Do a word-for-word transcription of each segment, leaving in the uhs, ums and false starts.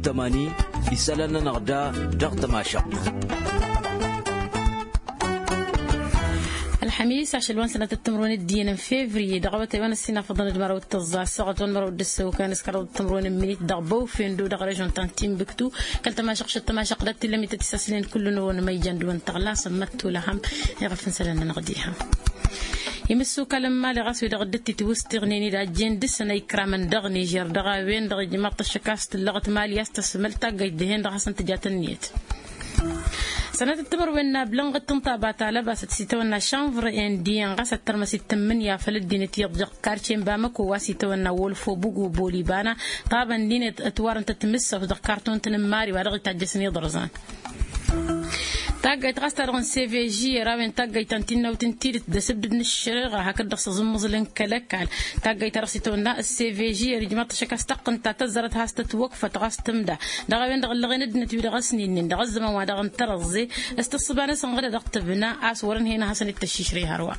تماني يسالنا نغدا دغ تماشق الحميس عشان وان سنة التمرون الدين فيفري دغوت وانا السنة فضل المرو التزا سقط المرو الدسو كان سكر التمرون منيت دغبو فين دو دغرجون تانتيم بكتو كل تماشق شت تماشق دت لمي تتسسلين كل نون ما يجند وان تغلا سمتو لهم يغفن سلنا نغديها يمسو كلام لغاسو دغدتي توستغنيني دا جند سنه يكرمن دغ نيجر دغا وين دغ جماعه الشكاست اللغه مالي يستسملتا قيدهن دغ سنت جات النيت سنة التمر وين بلنغ التنطابات على باس تسيتونا شانفر ان دي ان غاس الترمسي تمنيا فلدين تيض كارتين بامك واسيتونا وولفو بوغو بوليبانا طابا دين اتوار انت تمس في كارتون تنماري ورغي تاجسني درزان تاجي تغسترون سي في جي راوين تاجي تنتينا وتنتير دسبد الشرغه هكذا زمزلن كلكال تاجي ترسيتونا السي في جي رجمه تشكا استقن تزرت هاست توقف تغستمدا دغاوين دغلغين ندنت ودغسنين دغزما ودغن ترزي استصبانه سنغدا دغتبنا اسورن هنا حسن التشيشري هروا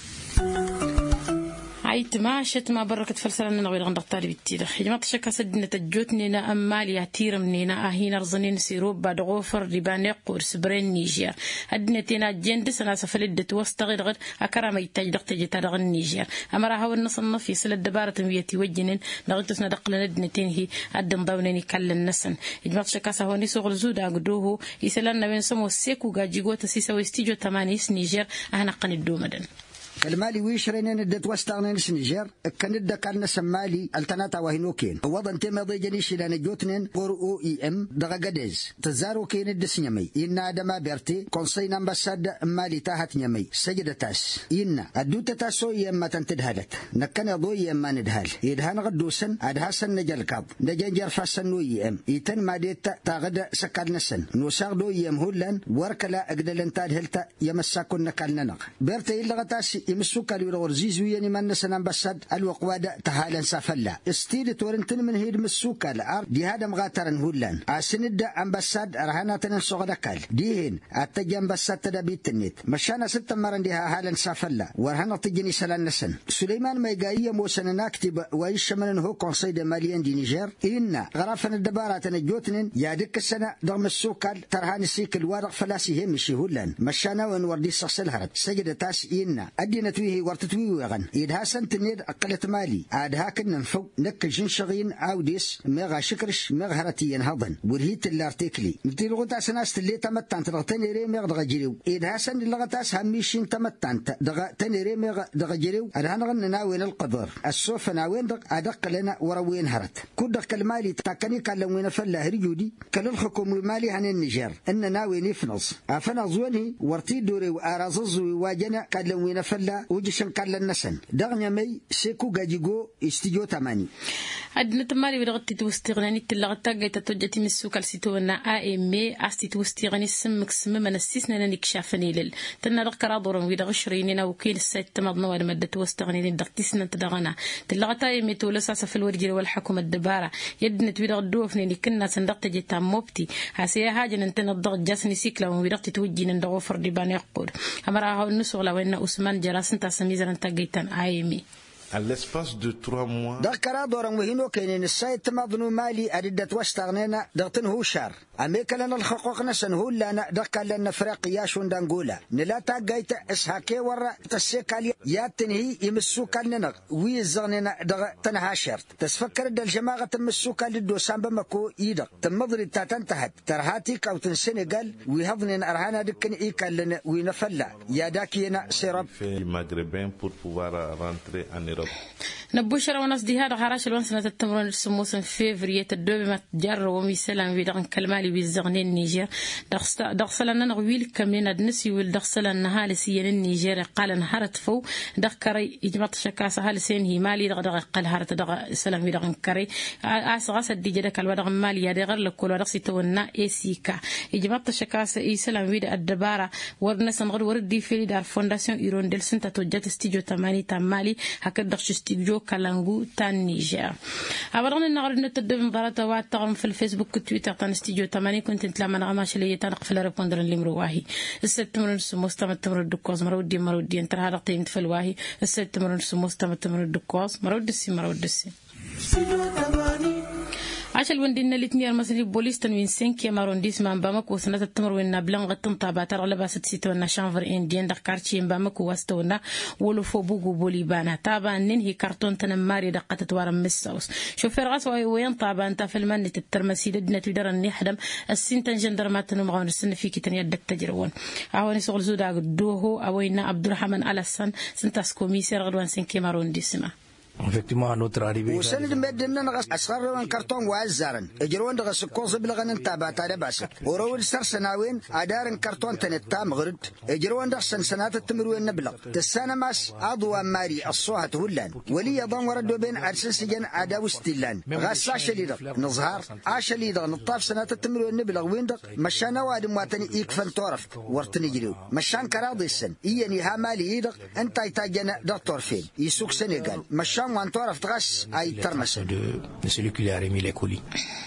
عيت ما شت ما بركت فلسلنا نغير غندق طالب التير حجمة شكا سدنا تجوتني نا أمالي هتير منينا أهين رزنين سيروب بعد غوفر ريباني قورس برين نيجير هدنا تينا جندس أنا سفلدت واستغير غير أكرم يتجدق تجتار نيجير أمر هاو النصن في سل الدبارة ميتي وجنين نغتسنا دقل ندنا تنهي أدن ضونني كل النسن حجمة شكا سهوني سوغل زودا قدوه يسلنا وين سمو السيكو غاجيغو تسيسا ويستيجو تمانيس نيجير أهنا قن الدومدن المالي ويشرين ندت واستغنين سنجر كند كان سمالي التناتا وهنوكين وضن تم ضيجنيش لان جوتنين قر او اي ام دغا قدز تزارو كين الدسنيمي إن آدما بيرتي كونسين امبساد مالي تاهت نيمي سجد تاس إن الدوت تاسو يما تنتدهلت نكن ضو يما ندهل يدهان غدوسن ادهاسن نجل كاب نجنجر فاسن نو اي ام يتن ما ديت تاغد سكال نسن نوساغ دو يم هولن وركلا اقدلن تادهلتا يمساكن نكالنا بيرتي لغتاسي يمسو كاليرو ورزيزو يعني من سنان بسد الوقوادة تهالا سافلا استيل تورنتن من هيد مسوكا الأرض دي هذا مغاترن هولان أسند أمبساد أرهانا تنسو غدكال ديهن أتجي أمبساد تدابيت النت مشانا ستة مرن ديها هالا سافلا ورهانا تجيني سلان نسن سليمان ميقاية موسنا ناكتب وإيش من هو كونسيد ماليين دي نيجير إن غرافن الدبارة تنجوتنن يادك السنة ضغم السوكال ترهان السيك الوارق فلاسي همشي هولان مشانا وانوردي سخص الهرد سجد تاس إن أدي نتويه ورتتويه وغن إذا سنتنيد أقلت مالي عادها كنا نفو نك جنشغين عوديس مغا شكرش مغا هرتيين هضن ورهيت الارتيكلي نتيل غوتا سناس اللي تمتان تلغ تنيري مغ دغا جريو إذا سن لغتاس هميشين تمتان دغا تنيري مغ دغا جريو أدهان غن ناوين القدر السوف ناوين دغ أدق لنا وروين هرت كود دغ المالي تاكني كالوين فلا هرجودي كالالحكم المالي عن النيجر إن ناوين يفنص أفنظوني ورتي دوري وأرازوزوي واجنا كالوين فلا وجشن كلا النسن دغني مي سيكو جاجيجو استيجو تماني أدنى تماري ورغتي توستغناني تلغتا جاي تتوجتي مسوك السيتونا آ إم إي أستي توستغني السمك سم من السيسنا نكشافني لل تنا رقرا دورم ويدا غشريننا وكيل السيد تمضنا ولا مدة توستغني دغتيسنا تدغنا تلغتا إم تولسا في الورجل والحكومة الدبارة يدنا تويدا غدوفني كنا صندقت جتا موبتي هاسيا حاجة نتنا الضغط جاسني سيكلا ويرغتي توجي ندغو فردي بان يقود أمرها النسوغلا وإن أسمان جراس انتا سميزا انتا جيتان آ إم إي à l'espace de trois mois. دكرا دورن وهينو كاينين السايت مضنو مالي أددت واستغنينا دغتن هو شار أميكا لنا الحقوق نسن هو لنا دكا لنا فرقيا شون دانقولا نلاتا قايتا إسحاكي ورا تسيكالي ياتنهي يمسوكا لنا ويزغنينا دغ تنهاشرت تسفكر دا الجماعة تمسوكا لدو سامبا مكو يدق تمضري تاتنتهت ترهاتي كوتن سنغال ويهضنين أرهانا دكن إيكا لنا وينفلا يا داكينا سيرب في المغربين pour pouvoir rentrer en Europe. نبوشر وناس دي هذا خراش الوانسنة التمرين السموسن فيفرية الدوبي ما تجر وميسلام في دغن كلمالي بالزغنين النيجر دغسلنا نغويل كمين النسي والدغسلنا هالسيين النيجر قال نهارت فو دغكري إجماط شكاسة هالسين هي مالي دغ دغ قال هارت دغ سلام في دغن كري أسغاس الدي جدك الودغ مالي يا دغر لكل ودغسي تونا إيسيكا إجماط شكاسة إيسلام في الدبارة ورنس نغر وردي في دار فونداسيون إيرون دل سنتا توجت استيجو تماني تمالي هكذا دغش استيجو كالانغو تان نيجر أبرغن النغر نتدب مباراة واتغرم في الفيسبوك تويتر تان استيجو تماني كنت نتلام أنا غماش اللي يتنقفل ريبوندر اللي مرواهي السد تمرن سموس تم تمر الدكوز مرودي مرودي انتر هذا قيمت في الواهي السد تمرن سموس تم تمر الدكوز مرود السي مرود السي عشان وندينا الاثنين مثلا بوليس تنوين سينك يا مارون ديس ما بامك وسنة التمر وين بلان غتن طابات على باس تسيتونا شانفر انديان دك كارتشي بامك واستونا ولو فوبوغو بولي بانا طابا ننهي كرتون تنماري دقة توارم مسوس شوفير غاس وين طابا انت في المن تترمسي ددنا تدر النحدم السنتن جندرمات نمغون السن فيك تنيد التجرون اهوني سوغل زودا دوهو اوينا عبد الرحمن الاسان سنتاس كوميسير غدوان سينك مارون ديسما effectivement à notre arrivée وسند مدنا نغس أسرار من كرتون وعزارن اجرون دغس كوز بلغن تابعت على باسك ورول سر سناوين ادارن كرتون تنتا مغرد اجرون دغس سنات التمروين نبلغ تسانا ماس اضوا ماري الصوهت هلان ولي يضم وردو بين ارسن سجن ادا وستيلان غسا شليدق نظهر عشليدق نطاف سنات التمروين نبلغ وين دق مشانا وادم واتني يكفن طرف ورتني جريو مشان كراضي السن ايني ها مالي يدق انت يتاجنا دكتور فين يسوق سنغال مشان وان طرف تغش اي ترمس de celui qui lui a remis les colis.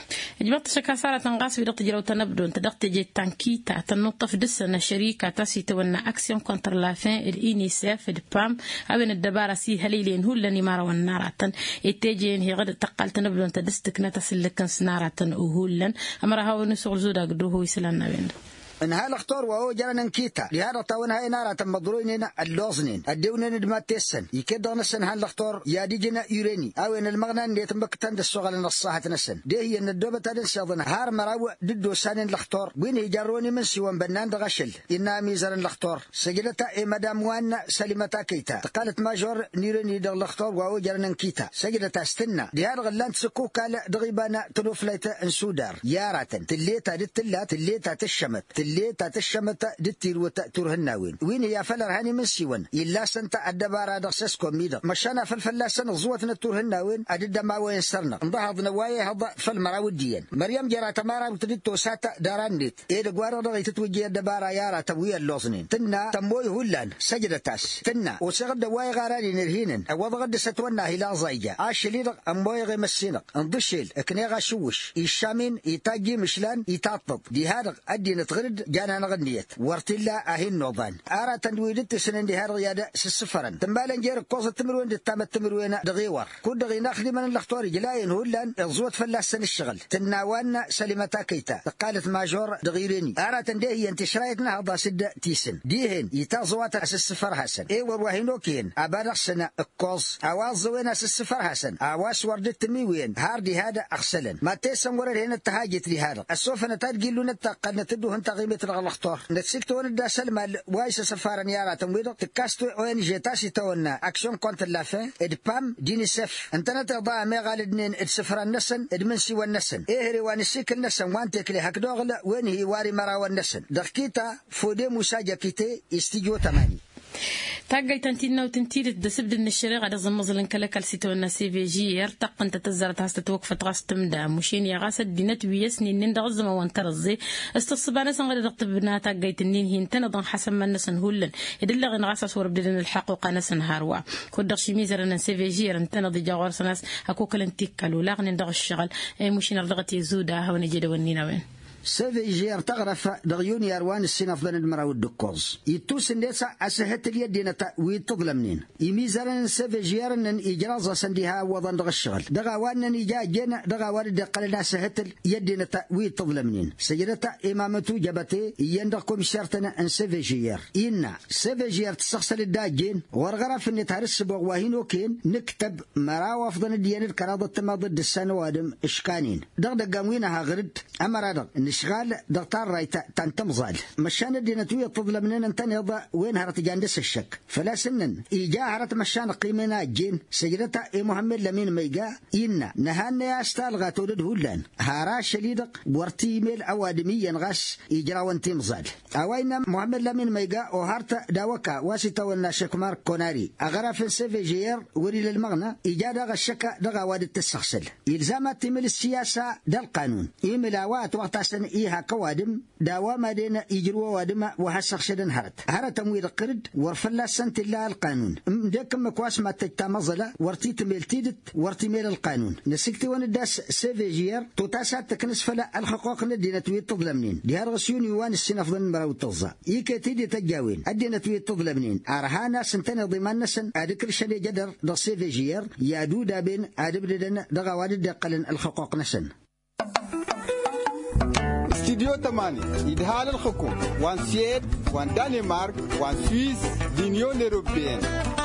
جبت شكاسارة تنقاس في دقت جلو تنبدو انت دقت جي تنكيتا تنطف دسنا شريكة تاسي تونا اكسيون كونتر لافين الانيسيف البام اوين الدبارة سي هليلين هو لني مارا والنارة اتجين هي غد تقال تنبدو انت دستك نتسلكن سنارة وهولن امرا هاو نسوغ زودا قدوه يسلنا بيندو انها الاختار وهو جرنا نكيتا لهذا طاون هاي نارة مضروين اللوزنين الدونين دمات تسن يكيد نسن هان الاختار يا ديجنا يوريني او ان المغنى اللي تمبكتن الشغل نصاحة نسن دي هي ان الدوبة تدن سيضن هار مراو ددو سانين الاختار وين يجروني من سيوان بنان دغشل انها ميزان الاختار سجلتا اي مدام وان سلمتا كيتا تقالت ماجور نيريني دغ الاختار وهو جرنا نكيتا سجلتا استنى لهذا غلان تسكو كال دغيبانا تنوفليتا انسودار ياراتن تليتا دتلا تليتا تشمت ليتا تشمت دتير وتأتور هناوين وين يا فلر هاني من سيون إلا سنت الدبارة دخسسكم ميدا مشانا فالفلاسن زوت نتور هناوين أدد ما وين سرنا انضهض نوايا هضا فالمراوديين مريم جرا تمارا وتدتو ساتا دارانيت إيه دقوارا دغي تتوجي الدبارة يارا تبويا اللوزنين تنا تموي هولان سجدتاس تنا وسغد دوايا غاراني نرهينن أوضغد ستونا هلا زايجا عاشليدق أموي غي مسينق انضشيل اكنيغا شوش إيشامين إيتاجي مشلان إيتاطب دي هادق أدي نتغرد جانا نغنيت ورتلا أهين نوضان أرى تنويدت سنين دي هالريادة سسفرن تنبالا جير قوصة تمروين دي تامت تمروين دغيور كود دغي ناخدي من الاختوار جلاين هولان الزوت فلاسن الشغل تناوان سلمتا كيتا تقالت ماجور دغيريني أرى تندهي انتشرايتنا هضا سد تيسن ديهن يتازوات سسفر حسن اي وروهينوكين أبارق سنة القوص أواز زوين سسفر حسن أواس وردت تميوين هاردي هذا أخسلن ما تيسن ورد هنا التهاجت لهذا السوف نتاجي لنا قد نتدوهن تغيبت الاختار نتسكتو ندا سلمى وايس سفارا نيارا تمويدو تكاستو وين جيتاسي تونا اكشن كونتر لافين ادبام دينيسف انتنا تضاع ميغالدنين السفرا النسن ادمنسي والنسن اهري وانسيك النسن وانتك لي هكدوغل وين هي واري مرا والنسن دقيتا فودي مساجا كيتي استيجو تماني تاجي تنتينا وتنتير الدسبد من الشريعة على زمزلن كلا كالسيتو الناسي في جي يرتق انت تزرت هاست توقف تغاس تمدا مشين يا غاس دينت ويسني نين دغزم وانترزي استصبانا سنغد دقبنا تاجي تنين هين تنضن حسب ما نسن هولن يدل غن غاس صور بدن الحقوق نسن هاروا كود شي ميزر نسي في جي انتنض جاور سناس اكو كلنتيك كلو لا غن دغ الشغل اي مشين رغتي زودا هوني جيد ونينا وين سيفي جير تغرف دغيون ياروان السنة فلان المراو الدكوز يتوس الناس أسهت اليدين ويتظلمنين يميزرن سيفي جير أن إجراز سندها وضن دغ الشغل دغوان إجا جن دغوان دقلنا سهت اليدين ويتظلمنين سجلت إمامتو جبتي يندقكم شرطنا أن سيفي جير إن سيفي جير تسخسل الداجين ورغرف أن تهرس بغواهين وكين نكتب مراو أفضل الديان الكراضة تما ضد السنة وادم إشكانين دغ دقاموينها غرد أمر دغ شغال دكتور رايتا تنتمزال مشان الدينتوية تظلم مننا تنهض وين هرت جاندس الشك فلا سنن إيجا هرت مشان قيمنا جين سجلتا إيه محمد لمين ميجا إن نهانا يا استالغا تولد هولان هارا شليدق بورتي ميل أوادميا غاس إيجرا وانتمزال أوينا محمد لمين ميجا أو هرت داوكا واسطة والناشك مارك كوناري أغرف سيفي جير وري للمغنى إيجا دغا الشكا دغا واد التسخسل إلزامات تمل السياسة دا القانون إيملاوات وقت سن إيها كوادم داوما دينا يجروا وادم وهسخ شدن هرت هرت تمويل قرد ورفلا سنت الله القانون مدكم مكواس ما تتمزلا ورتي تميلتيدت ورتي ميل القانون نسكتي ونداس سيفيجير توتاسات تكنس فلا الحقوق ندينا توي تظلمنين دي هرغسيون يوان السنة فضل مراو التغزا يكتيدي تجاوين ادينا توي تظلمنين ارهانا سنتين ضمان نسن ادكر شدي جدر دا سيفيجير يادو دابين ادبددن دغواد دقلن الحقوق نسن استديو تمانية إدهال الحكومة وان سيد وان دنمارك وان سويس دينيون أوروبيين.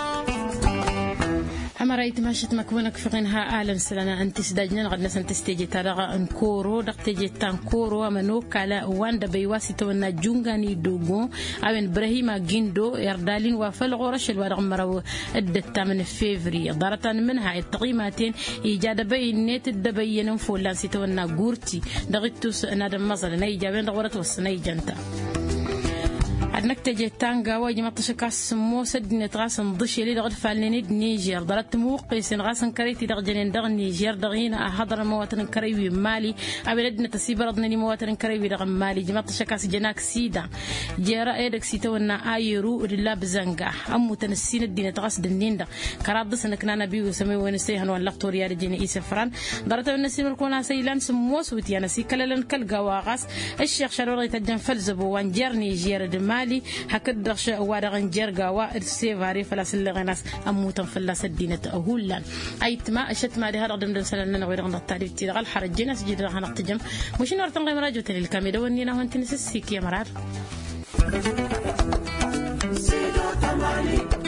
أما رأيت ماشت مكونك فقنها أهلا سلنا أنت سدجنا غدنا سنتستيجي ترى أنكورو دقتيجي تانكورو أمنوك على وان دبيواسي تونا جونغاني دوغو أبن إبراهيم جيندو يردالين وفل غورش الورق مرو الدتا من فيفري ضرطان منها التقييماتين إيجاد بين نت الدبيين فولان سيتونا غورتي دغتوس نادم مصر نيجابين دغورت وسني جنتا عندك تجي تانغا واجي مطش كاس موسى دنيا تغاسن ضشي لي دغد فالني نيجر ضرت موقيس غاسن كريتي دغجن دغ نيجر دغينا هضر مواطن كريوي مالي ابلدنا تسيب ردني مواطن كريوي دغ مالي جمطش كاس جناك سيدا جرا ايدك سيتونا ايرو رلا بزنقا ام تنسين الدنيا تغاس دنيندا كراد سنكنا نبي وسمي ونسيهن واللقطور يا رجني ايسفران ضرت النسيم الكونا سيلان سموس وتيانا سي كللن كالغواغاس الشيخ شروري تجن فلزبو وانجر نيجر دمالي هكذا شيء وارغن جرجا وارسيفاري فلاس اللغناس أموتن فلاس الدينة أهولا أيت ما أشت ما ده هذا ضمن سلنا نغير عند التعريف تيغال حرجنا سجد رح نقتجم مش نورتن غير مراجعة للكاميرا ونينا هون تنسى السيك يا مرار.